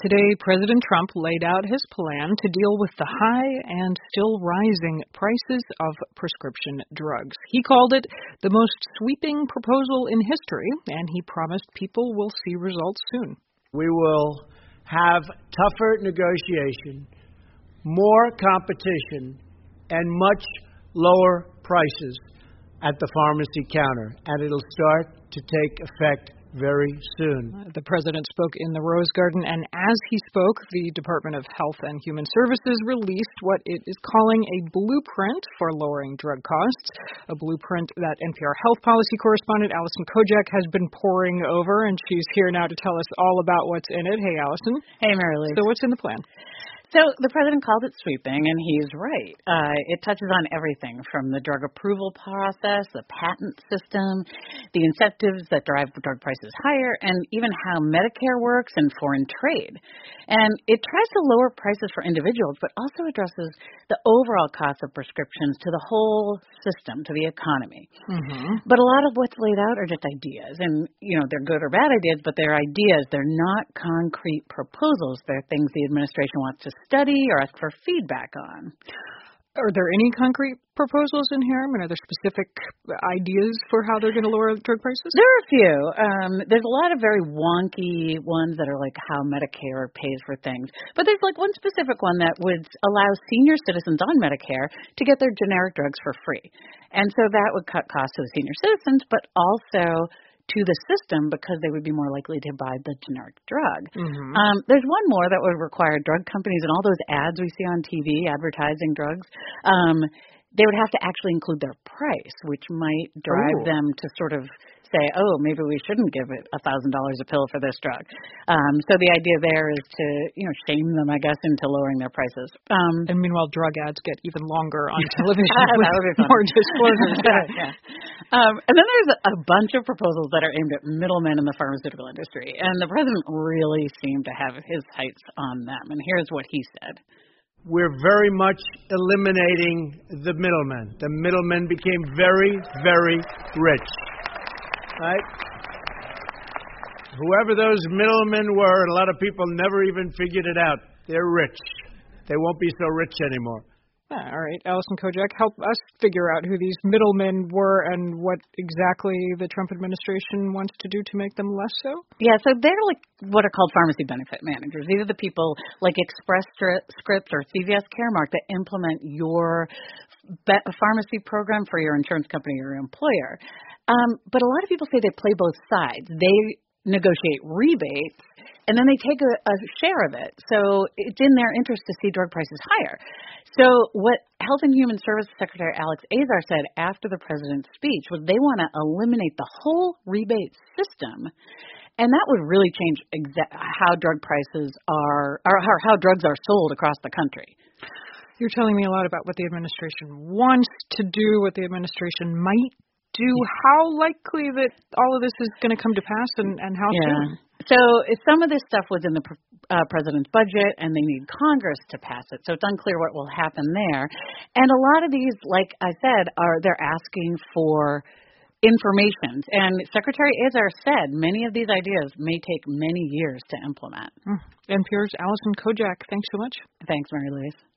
Today, President Trump laid out his plan to deal with the high and still rising prices of prescription drugs. He called it the most sweeping proposal in history, and he promised people will see results soon. We will have tougher negotiation, more competition, and much lower prices at the pharmacy counter, and it'll start to take effect very soon. The president spoke in the Rose Garden, and as he spoke, the Department of Health and Human Services released what it is calling a blueprint for lowering drug costs, a blueprint that NPR health policy correspondent Allison Kojak has been poring over, and she's here now to tell us all about what's in it. Hey, Allison. Hey, Mary Louise. So what's in the plan? So the president called it sweeping, and he's right. It touches on everything from the drug approval process, the patent system, the incentives that drive drug prices higher, and even how Medicare works and foreign trade. And it tries to lower prices for individuals, but also addresses the overall cost of prescriptions to the whole system, to the economy. Mm-hmm. But a lot of what's laid out are just ideas, and, they're good or bad ideas, but they're ideas. They're not concrete proposals. They're things the administration wants to study or ask for feedback on. Are there any concrete proposals in here? Are there specific ideas for how they're going to lower drug prices? There are a few. There's a lot of very wonky ones that are like how Medicare pays for things. But there's like one specific one that would allow senior citizens on Medicare to get their generic drugs for free. And so that would cut costs to the senior citizens, but also to the system because they would be more likely to buy the generic drug. Mm-hmm. There's one more that would require drug companies and all those ads we see on TV advertising drugs. They would have to actually include their price, which might drive them to sort of say, oh, maybe we shouldn't give it $1,000 a pill for this drug. So the idea there is to, shame them, I guess, into lowering their prices. And meanwhile, drug ads get even longer on television with more disclosures. Yeah. And then there's a bunch of proposals that are aimed at middlemen in the pharmaceutical industry. And the president really seemed to have his sights on them. And here's what he said. We're very much eliminating the middlemen. The middlemen became very, very rich. Right? Whoever those middlemen were, a lot of people never even figured it out. They're rich. They won't be so rich anymore. All right. Allison Kojak, help us figure out who these middlemen were and what exactly the Trump administration wants to do to make them less so? Yeah, so they're like what are called pharmacy benefit managers. These are the people like Express Scripts or CVS Caremark that implement your pharmacy program for your insurance company or your employer. But a lot of people say they play both sides. They negotiate rebates, and then they take a share of it. So it's in their interest to see drug prices higher. So what Health and Human Services Secretary Alex Azar said after the president's speech was they want to eliminate the whole rebate system, and that would really change how drug prices are, or how drugs are sold across the country. You're telling me a lot about what the administration wants to do, what the administration might do. How likely that all of this is going to come to pass, and how soon? So some of this stuff was in the president's budget, and they need Congress to pass it. So it's unclear what will happen there. And a lot of these, like I said, they're asking for information. And Secretary Azar said many of these ideas may take many years to implement. NPR's Allison Kojak, thanks so much. Thanks, Mary Louise.